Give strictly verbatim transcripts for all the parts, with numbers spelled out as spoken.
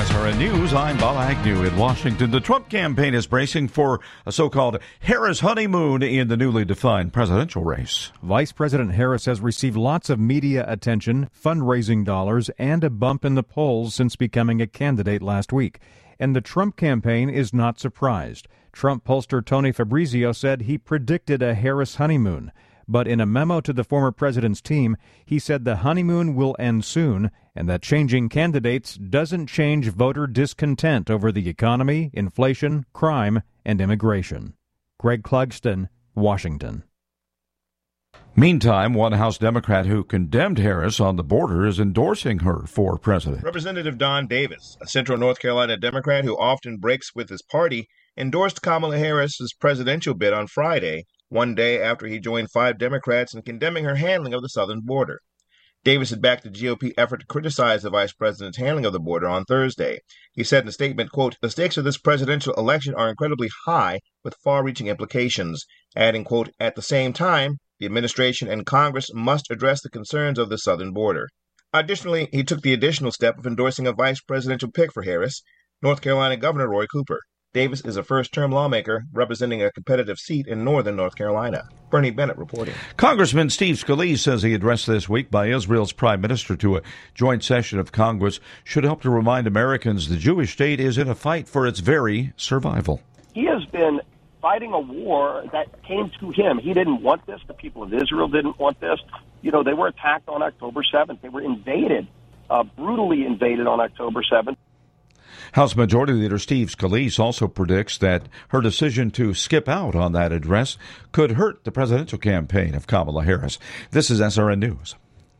S R N News, I'm Bob Agnew in Washington. The Trump campaign is bracing for a so-called Harris honeymoon in the newly defined presidential race. Vice President Harris has received lots of media attention, fundraising dollars, and a bump in the polls since becoming a candidate last week. And the Trump campaign is not surprised. Trump pollster Tony Fabrizio said he predicted a Harris honeymoon. But in a memo to the former president's team, he said the honeymoon will end soon and that changing candidates doesn't change voter discontent over the economy, inflation, crime, and immigration. Greg Clugston, Washington. Meantime, one House Democrat who condemned Harris on the border is endorsing her for president. Representative Don Davis, a Central North Carolina Democrat who often breaks with his party, endorsed Kamala Harris's presidential bid on Friday, one day after he joined five Democrats in condemning her handling of the southern border. Davis had backed the G O P effort to criticize the vice president's handling of the border on Thursday. He said in a statement, quote, "The stakes of this presidential election are incredibly high with far-reaching implications," adding, quote, "At the same time, the administration and Congress must address the concerns of the southern border." Additionally, he took the additional step of endorsing a vice presidential pick for Harris, North Carolina Governor Roy Cooper. Davis is a first-term lawmaker representing a competitive seat in northern North Carolina. Bernie Bennett reporting. Congressman Steve Scalise says he addressed this week by Israel's prime minister to a joint session of Congress should help to remind Americans the Jewish state is in a fight for its very survival. He has been fighting a war that came to him. He didn't want this. The people of Israel didn't want this. You know, they were attacked on October seventh. They were invaded, uh, brutally invaded on October seventh. House Majority Leader Steve Scalise also predicts that her decision to skip out on that address could hurt the presidential campaign of Kamala Harris. This is S R N News.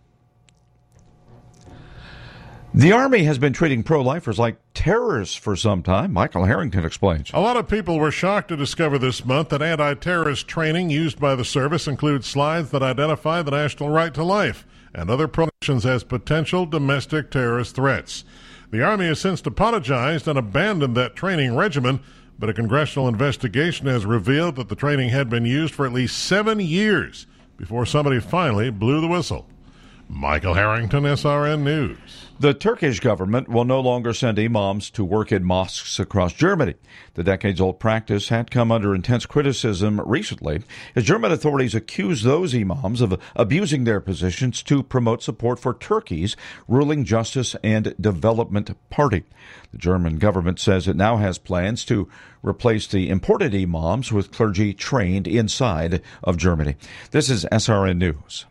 The Army has been treating pro-lifers like terrorists for some time. Michael Harrington explains. A lot of people were shocked to discover this month that anti-terrorist training used by the service includes slides that identify the national right to life and other prohibitions as potential domestic terrorist threats. The Army has since apologized and abandoned that training regimen, but a congressional investigation has revealed that the training had been used for at least seven years before somebody finally blew the whistle. Michael Harrington, S R N News. The Turkish government will no longer send imams to work in mosques across Germany. The decades-old practice had come under intense criticism recently as German authorities accuse those imams of abusing their positions to promote support for Turkey's ruling Justice and Development Party. The German government says it now has plans to replace the imported imams with clergy trained inside of Germany. This is S R N News.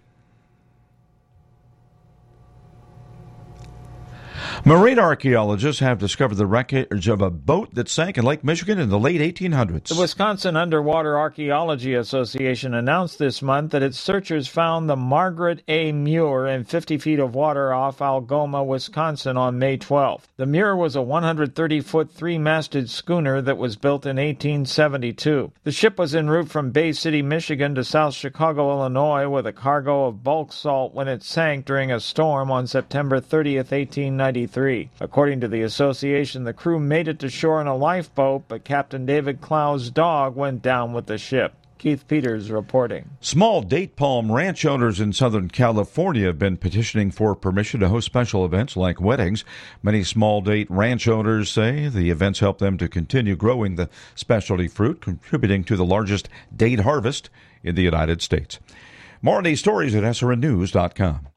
Marine archaeologists have discovered the wreckage of a boat that sank in Lake Michigan in the late eighteen hundreds. The Wisconsin Underwater Archaeology Association announced this month that its searchers found the Margaret A. Muir in fifty feet of water off Algoma, Wisconsin on May twelfth. The Muir was a one hundred thirty foot three-masted schooner that was built in eighteen seventy-two. The ship was en route from Bay City, Michigan to South Chicago, Illinois with a cargo of bulk salt when it sank during a storm on September thirtieth, eighteen ninety-three. According to the association, the crew made it to shore in a lifeboat, but Captain David Clow's dog went down with the ship. Keith Peters reporting. Small date palm ranch owners in Southern California have been petitioning for permission to host special events like weddings. Many small date ranch owners say the events help them to continue growing the specialty fruit, contributing to the largest date harvest in the United States. More on these stories at S R N news dot com.